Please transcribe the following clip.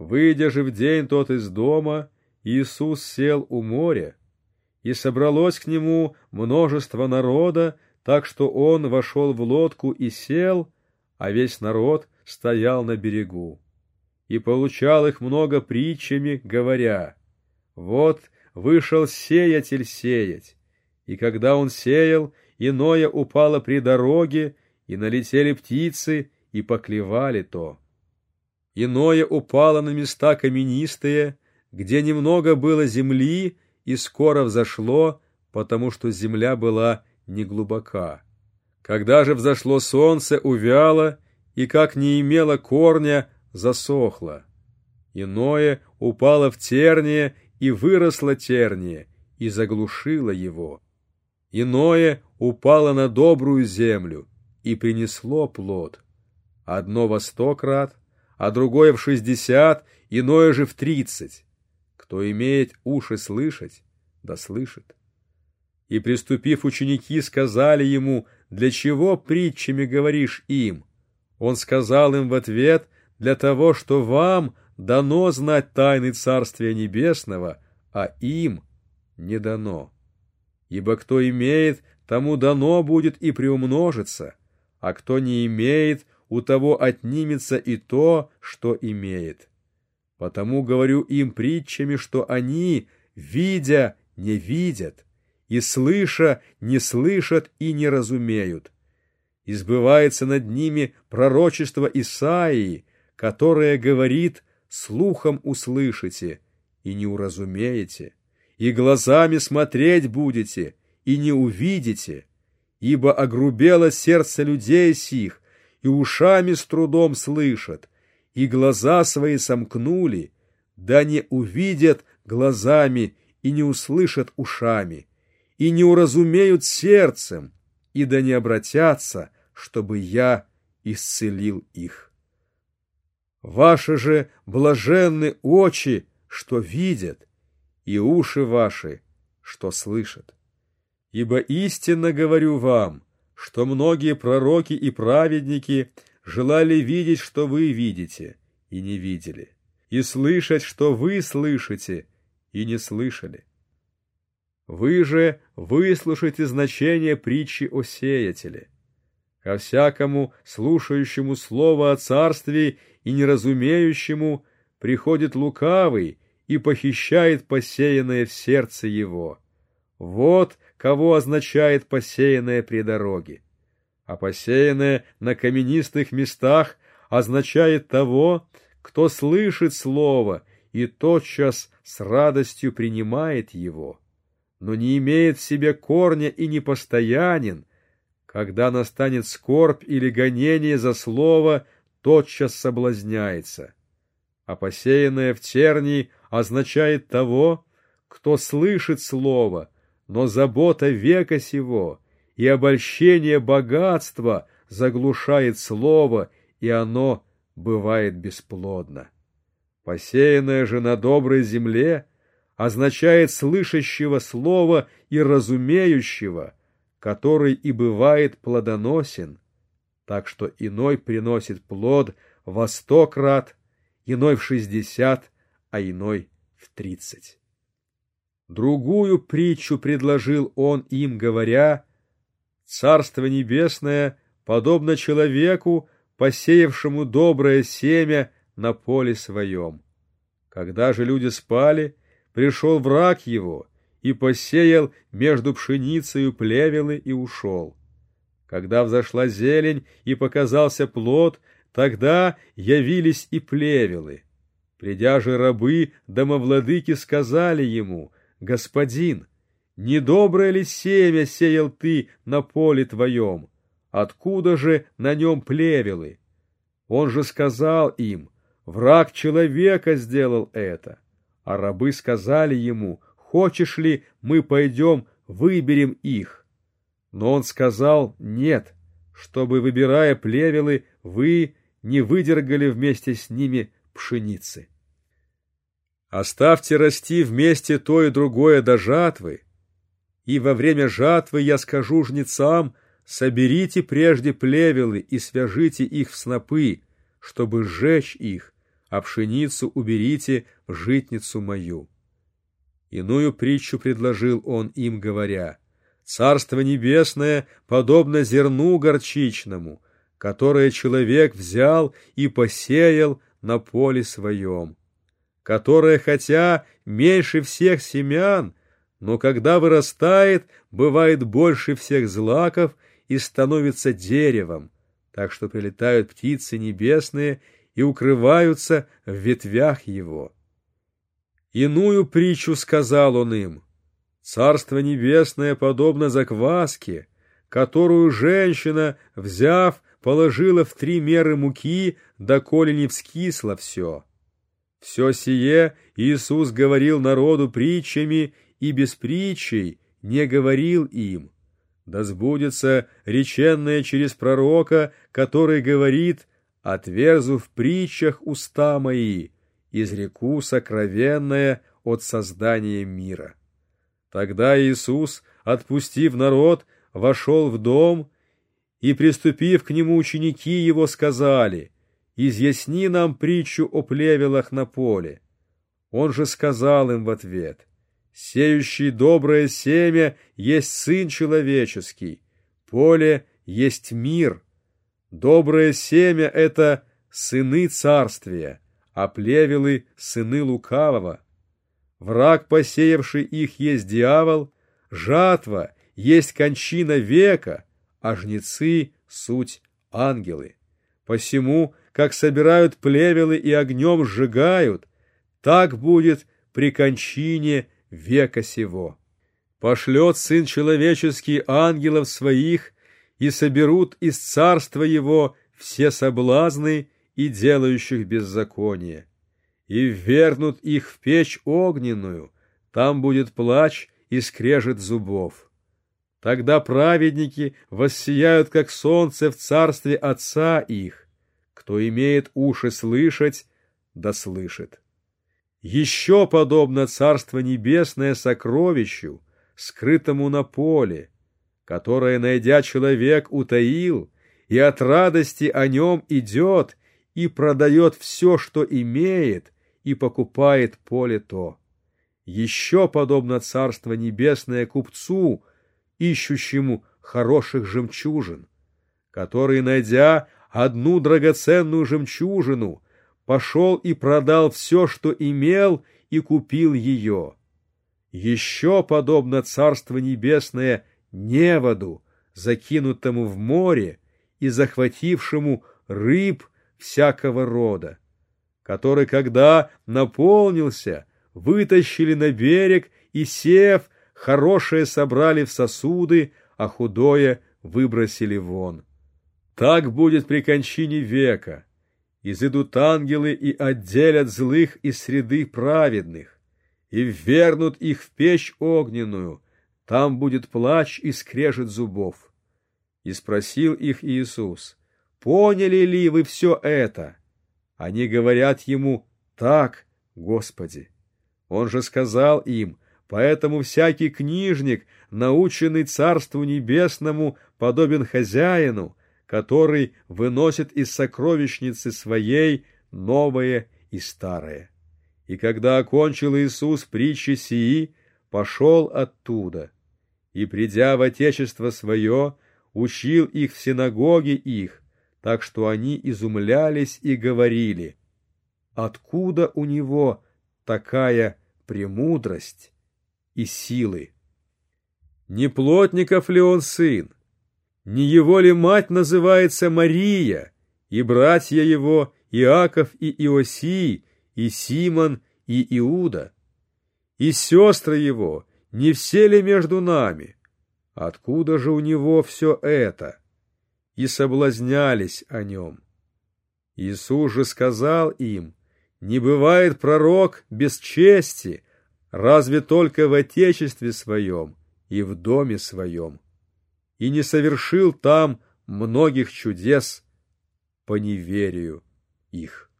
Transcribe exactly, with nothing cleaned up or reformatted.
Выйдя же в день тот из дома, Иисус сел у моря, и собралось к нему множество народа, так что он вошел в лодку и сел, а весь народ стоял на берегу. И получал их много притчами, говоря: вот вышел сеятель сеять, и когда он сеял, иное упало при дороге, и налетели птицы, и поклевали то. Иное упало на места каменистые, где немного было земли, и скоро взошло, потому что земля была неглубока. Когда же взошло солнце, увяло, и, как не имело корня, засохло. Иное упало в терние, и выросло терние, и заглушило его. Иное упало на добрую землю, и принесло плод. Одно во сто крат, а другое в шестьдесят, иное же в тридцать. Кто имеет уши слышать, да слышит. И, приступив, ученики сказали ему: для чего притчами говоришь им? Он сказал им в ответ: для того, что вам дано знать тайны Царствия Небесного, а им не дано. Ибо кто имеет, тому дано будет и приумножится, а кто не имеет, у того отнимется и то, что имеет. Потому говорю им притчами, что они, видя, не видят, и слыша, не слышат и не разумеют. И сбывается над ними пророчество Исаии, которое говорит: слухом услышите и не уразумеете, и глазами смотреть будете и не увидите, ибо огрубело сердце людей сих, и ушами с трудом слышат, и глаза свои сомкнули, да не увидят глазами и не услышат ушами, и не уразумеют сердцем, и да не обратятся, чтобы я исцелил их. Ваши же блаженны очи, что видят, и уши ваши, что слышат. Ибо истинно говорю вам, что многие пророки и праведники желали видеть, что вы видите, и не видели, и слышать, что вы слышите, и не слышали. Вы же выслушайте значение притчи о сеятеле. Ко всякому слушающему слово о царстве и неразумеющему приходит лукавый и похищает посеянное в сердце его. Вот кого означает посеянное при дороге. А посеянное на каменистых местах означает того, кто слышит слово и тотчас с радостью принимает его, но не имеет в себе корня и непостоянен. Когда настанет скорбь или гонение за слово, тотчас соблазняется. А посеянное в тернии означает того, кто слышит слово, но забота века сего и обольщение богатства заглушает слово, и оно бывает бесплодно. Посеянное же на доброй земле означает слышащего слова и разумеющего, который и бывает плодоносен, так что иной приносит плод во сто крат, иной в шестьдесят, а иной в тридцать. Другую притчу предложил он им, говоря: Царство Небесное подобно человеку, посеявшему доброе семя на поле своем. Когда же люди спали, пришел враг его и посеял между пшеницею плевелы и ушел. Когда взошла зелень и показался плод, тогда явились и плевелы. Придя же рабы домовладыки сказали ему: «Господин, недоброе ли семя сеял ты на поле твоем? Откуда же на нем плевелы?» Он же сказал им: «Враг человека сделал это». А рабы сказали ему: «Хочешь ли, мы пойдем, выберем их?» Но он сказал: «Нет, чтобы, выбирая плевелы, вы не выдергали вместе с ними пшеницы. Оставьте расти вместе то и другое до жатвы, и во время жатвы я скажу жнецам: соберите прежде плевелы и свяжите их в снопы, чтобы сжечь их, а пшеницу уберите в житницу мою». Иную притчу предложил он им, говоря: «Царство небесное подобно зерну горчичному, которое человек взял и посеял на поле своем, которое, хотя меньше всех семян, но когда вырастает, бывает больше всех злаков и становится деревом, так что прилетают птицы небесные и укрываются в ветвях его». Иную притчу сказал он им: «Царство небесное подобно закваске, которую женщина, взяв, положила в три меры муки, доколе не вскисло все». Все сие Иисус говорил народу притчами, и без притчей не говорил им. Да сбудется реченное через пророка, который говорит: «Отверзу в притчах уста мои, изреку сокровенное от создания мира». Тогда Иисус, отпустив народ, вошел в дом, и, приступив к нему, ученики его сказали: «Изъясни нам притчу о плевелах на поле». Он же сказал им в ответ: «Сеющий доброе семя есть Сын Человеческий, поле есть мир. Доброе семя — это сыны царствия, а плевелы — сыны лукавого. Враг, посеявший их, есть дьявол, жатва есть кончина века, а жнецы — суть ангелы. Посему, как собирают плевелы и огнем сжигают, так будет при кончине века сего. Пошлет Сын Человеческий ангелов своих, и соберут из царства его все соблазны и делающих беззаконие, и ввергнут их в печь огненную, там будет плач и скрежет зубов. Тогда праведники воссияют, как солнце, в царстве Отца их. Кто имеет уши слышать, да слышит. Еще подобно Царство Небесное сокровищу, скрытому на поле, которое, найдя человек, утаил, и от радости о нем идет, и продает все, что имеет, и покупает поле то. Еще подобно Царство Небесное купцу, ищущему хороших жемчужин, который, найдя одну драгоценную жемчужину, пошел и продал все, что имел, и купил ее. Еще подобно Царство Небесное неводу, закинутому в море и захватившему рыб всякого рода, который, когда наполнился, вытащили на берег и, сев, хорошее собрали в сосуды, а худое выбросили вон. Так будет при кончине века. Изыдут ангелы и отделят злых из среды праведных, и ввергнут их в печь огненную, там будет плач и скрежет зубов. И спросил их Иисус: «Поняли ли вы все это?» Они говорят ему: «Так, Господи». Он же сказал им: «Поэтому всякий книжник, наученный Царству Небесному, подобен хозяину, который выносит из сокровищницы своей новое и старое». И когда окончил Иисус притчи сии, пошел оттуда, и, придя в отечество свое, учил их в синагоге их, так что они изумлялись и говорили: «Откуда у него такая премудрость и силы? Не плотников ли он сын? Не его ли мать называется Мария, и братья его Иаков и Иосий, и Симон, и Иуда? И сестры его, не все ли между нами? Откуда же у него все это?» И соблазнялись о нем. Иисус же сказал им: «Не бывает пророк без чести, разве только в отечестве своем и в доме своем, и не совершил там многих чудес по неверию их».